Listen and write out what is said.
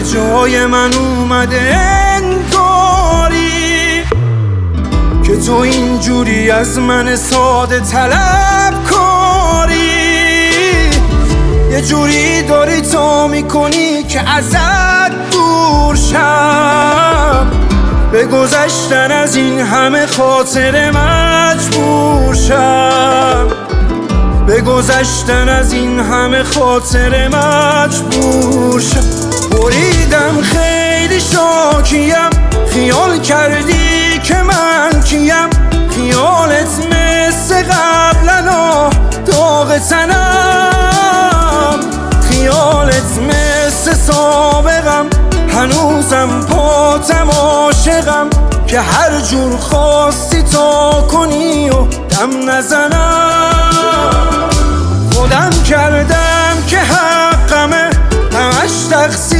جای من اومده انگاری که تو اینجوری از من ساده طلب کاری. یه جوری داری تو میکنی که ازت دور شم، به گذشتن از این همه خاطره مجبور شم، به گذشتن از این همه خاطره مجبور شم. بریدم خیلی شاکیم، خیال کردی که من کیم، خیالت مثل قبلنا داغ تنم، خیالت مثل سابقم هنوزم پاتم عاشقم که هر جور خواستی تا کنی و دم نزنم. خودم کردم که حقمه همش تقصیر